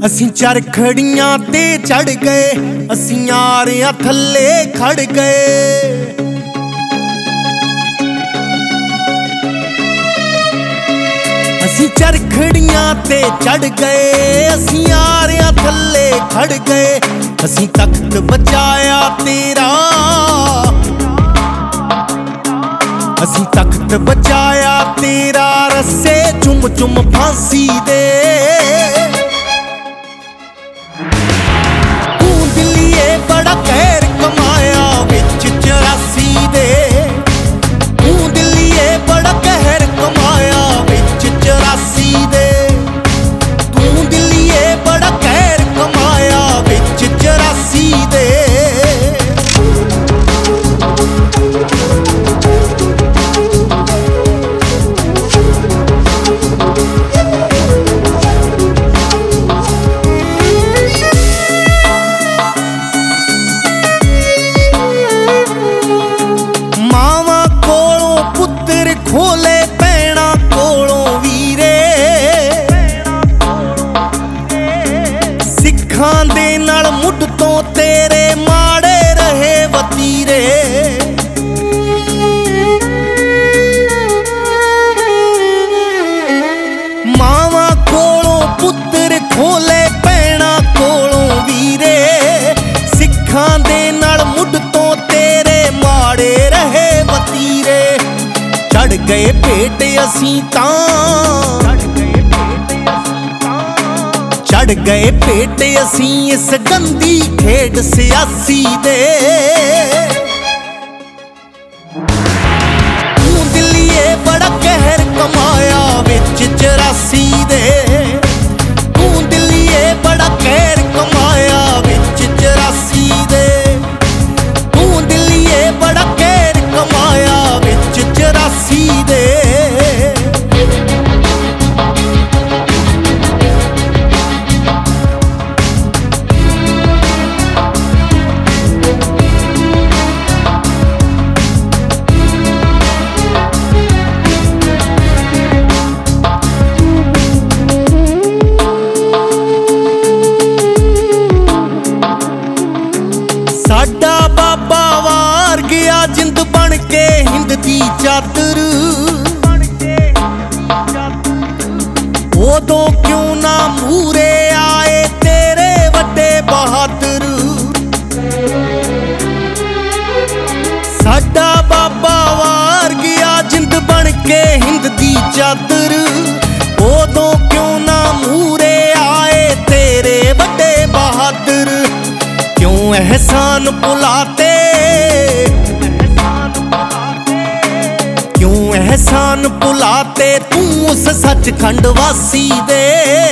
ਅਸੀਂ ਚਰਖੜੀਆਂ ਤੇ ਚੜ ਗਏ, ਅਸੀਂ ਆਰਿਆਂ ਥੱਲੇ ਖੜ ਗਏ। ਅਸੀਂ ਚਰਖੜੀਆਂ ਤੇ ਚੜ ਗਏ, ਅਸੀਂ ਆਰਿਆਂ ਥੱਲੇ ਖੜ ਗਏ। ਅਸੀਂ ਤਖਤ ਬਚਾਇਆ ਤੇਰਾ, ਅਸੀਂ ਤਖਤ ਬਚਾਇਆ ਤੇਰਾ, ਰੱਸੇ ਚੁੰਮ ਚੁੰਮ ਫਾਂਸੀ ਦੇ। ਤੂੰ ਦਿੱਲੀਏ ਬੜਾ ਕਹਿਰ ਕਮਾਇਆ ਵਿੱਚ 84 ਦੇ। ਤੂੰ ਦਿੱਲੀਏ ਬੜਾ ਕਹਿਰ ਕਮਾਇਆ ਵਿੱਚ 84 ਦੇ। ਤੂੰ ਦਿੱਲੀਏ ਬੜਾ ਕਹਿਰ ਕਮਾਇਆ ਵਿੱਚ 84 ਦੇ। ਖੋਲੇ ਪੈਣਾ ਕੋਲੋਂ ਵੀਰੇ, ਸਿੱਖਾਂ ਦੇ ਨਾਲ ਮੁੱਢ ਤੋਂ ਤੇਰੇ ਮਾੜੇ ਰਹੇ ਵਤੀਰੇ। ਮਾਵਾਂ ਕੋਲੋਂ ਪੁੱਤਰ ਖੋਲੇ ਪੈਣਾ ਕੋਲੋਂ ਵੀਰੇ, ਸਿੱਖਾਂ ਦੇ ਨਾਲ ਮੁੱਢ ਤੋਂ ਤੇਰੇ ਮਾੜੇ ਰਹੇ ਵਤੀਰੇ। ਚੜ ਗਏ ਭੇਟ ਅਸੀਂ ਤਾਂ, ਚੜ ਗਏ ਭੇਟ ਅਸੀਂ ਇਸ ਗੰਦੀ ਖੇਡ ਸਿਆਸੀ ਦੇ। ਤੂੰ ਦਿੱਲੀਏ ਬੜਾ ਕਹਿਰ ਕਮਾਇਆ ਵਿੱਚ 84 ਦੇ। ਤੂੰ ਦਿੱਲੀਏ ਬੜਾ ਕਹਿਰ ਕਮਾਇਆ ਵਿੱਚ 84 ਦੇ। ਤੂੰ ਦਿੱਲੀਏ ਬੜਾ ਕਹਿਰ ਕਮਾਇਆ ਵਿੱਚ 84 ਦੇ। ਸਾਡਾ ਬਾਬਾ ਵਾਰ ਗਿਆ ਜਿੰਦ ਬਣ ਕੇ ਹਿੰਦ ਦੀ ਚਾਦਰ। ਉਦੋਂ ਕਿਉਂ ਨਾ ਮੂਰੇ ਆਏ ਤੇਰੇ ਵੱਡੇ ਬਹਾਦਰ। ਸਾਡਾ ਬਾਬਾ ਵਾਰ ਗਿਆ ਜਿੰਦ ਬਣ ਕੇ ਹਿੰਦ ਦੀ ਚਾਦਰ। ਉਦੋਂ ਕਿਉਂ ਨਾ ਮੂਰੇ ਆਏ ਤੇਰੇ ਵੱਡੇ ਬਹਾਦਰ। ਕਿਉਂ ਅਹਿਸਾਨ ਭੁਲਾਤੇ, ਕਿਉਂ ਅਹਿਸਾਨ ਭੁਲਾਤੇ ਤੂੰ ਉਸ ਸੱਚਖੰਡ ਵਾਸੀ ਦੇ।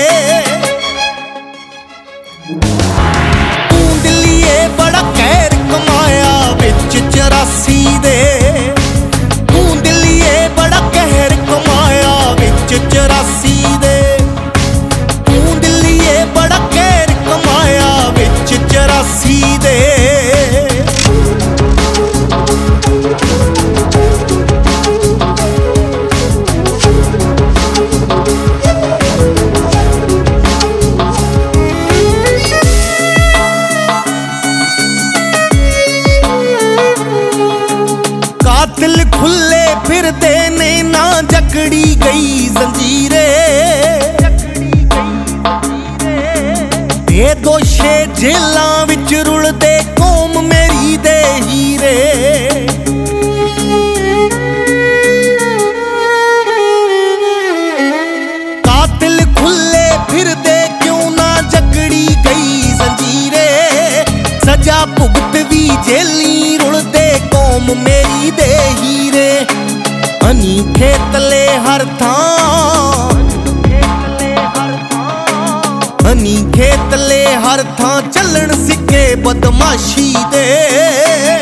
ਤੂੰ ਦਿੱਲੀਏ ਬੜਾ ਕਹਿਰ ਕਮਾਇਆ ਵਿੱਚ 84 ਦੇ। ਤੂੰ ਦਿੱਲੀਏ ਬੜਾ ਕਹਿਰ ਕਮਾਇਆ ਵਿੱਚ 84 ਦੇ। ਤੂੰ ਦਿੱਲੀਏ ਬੜਾ ਕਹਿਰ ਕਮਾਇਆ ਵਿੱਚ 84 ਦੇ। ਕਾਤਿਲ ਖੁੱਲੇ ਫਿਰਦੇ ਨੇ ਨਾ ਜਕੜੀ ਗਈ ਜ਼ੰਜੀਰੇ। ਬੇਦੋਸ਼ੇ ਜੇਲਾਂ ਵਿੱਚ ਰੁਲਦੇ ਕੌਮ ਮੇਰੀ ਦੇ ਹੀਰੇ। ਕਾਤਿਲ ਖੁੱਲੇ ਫਿਰਦੇ ਕਿਉਂ ਨਾ ਜਕੜੀ ਗਈ ਜ਼ੰਜੀਰੇ। ਸਜ਼ਾ ਭੁਗਤ ਵੀ ਜੇਲੀ ਰੁਲਦੇ ਕੌਮ ਮੇਰੀ ਦੇ ਹੀਰੇ। ਅਨੀ ਖੇਤਲੇ ਹਰ ਥਾਂ, ਅਨੀ ਖੇਤਲੇ ਹਰ ਥਾਂ ਚੱਲਣ ਸਿੱਕੇ ਬਦਮਾਸ਼ੀ ਦੇ।